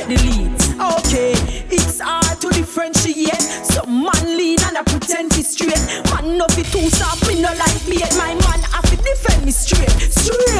take the lead. Okay, it's hard to differentiate. Some man lean and I pretend he's straight. Man no be too soft, me no like bait. My man have to defend me straight. Straight.